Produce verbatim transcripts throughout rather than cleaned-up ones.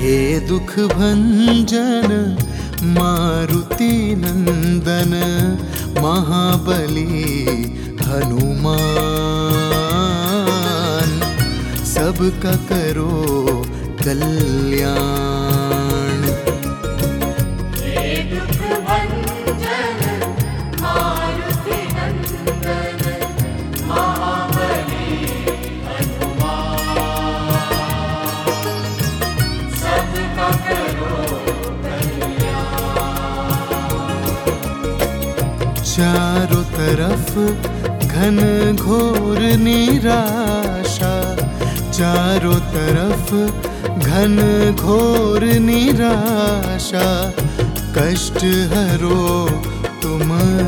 हे दुख भंजन मारुति नंदन महाबली हनुमान, सबका करो कल्याण। हे दुख भंजन मारुति नंदन महाबली हनुमान, सबका करो चारों तरफ घन घोर निराशा, चारों तरफ घन घोर निराशा, कष्ट हरो तुम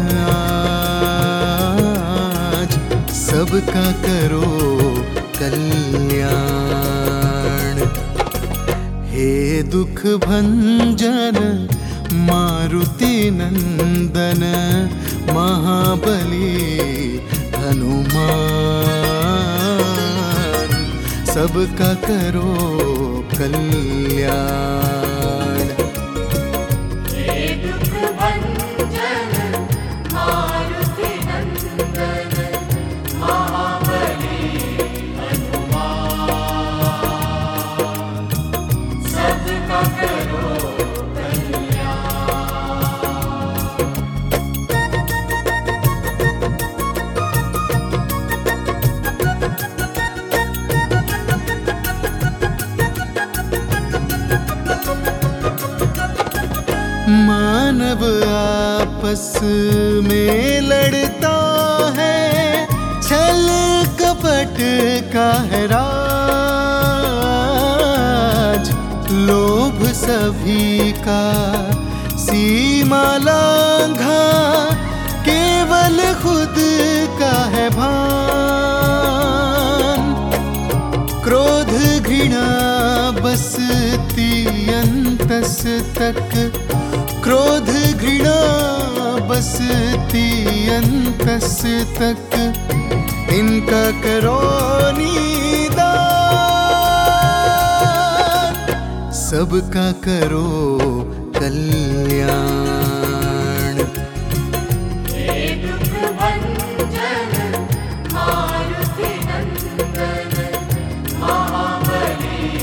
आज, सबका करो कल्याण। हे दुख भंजन मारुति नंदन महाबली हनुमान, सबका करो कल्याण। हे दुख भंजन मारुति नंदन महाबली हनुमान, सबका करो मानव आपस में लड़ता है, छल कपट का है राज, लोभ सभी का सीमा लांघा, केवल खुद का है भान, क्रोध घृणा बसती अंतस तक, क्रोध घृणा बसती अंतस तक, इनका करो निदान, सबका करो कल्याण। हे दुख भंजन मारुति नंदन महाबली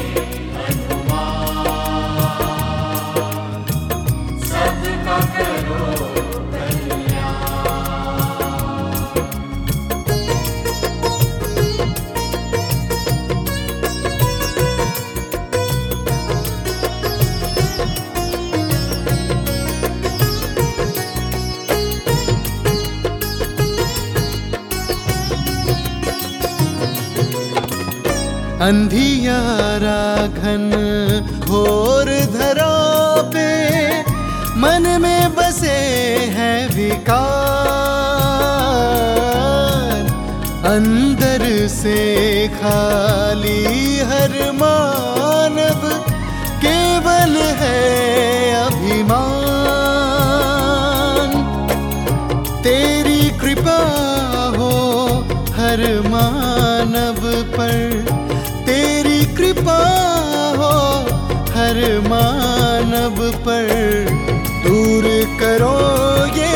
हनुमान, सबका करो अंधियारा घन घोर धरा पे, मन में बसे हैं विकार, अंदर से खाली हर मानव, केवल है अभिमान, तेरी कृपा हो हर मानव पर, तेरी कृपा हो हर मानव पर, दूर करो ये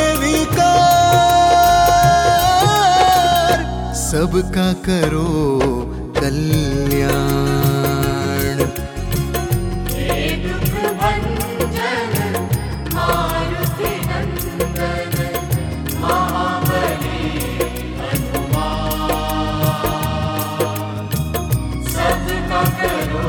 विकार, सबका करो कल्याण। हे दुख भंजन मारुति नंदन महाबली हनुमान, सबका करो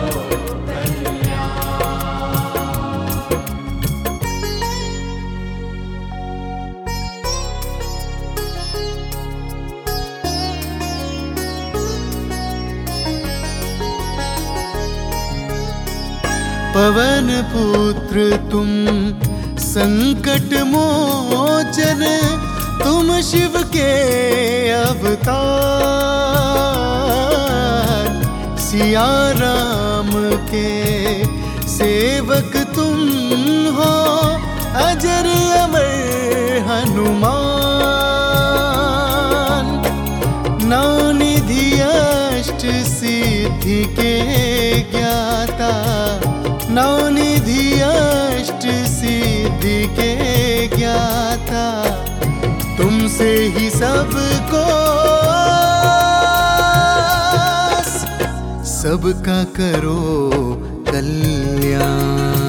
पवन पुत्र तुम संकट मोचन, तुम शिव के अवतार, सिया राम के सेवक तुम हो, अजर अमर हनुमान, नवनिधि अष्ट सिद्धि के ज्ञाता, से ही सबको सबका करो कल्याण।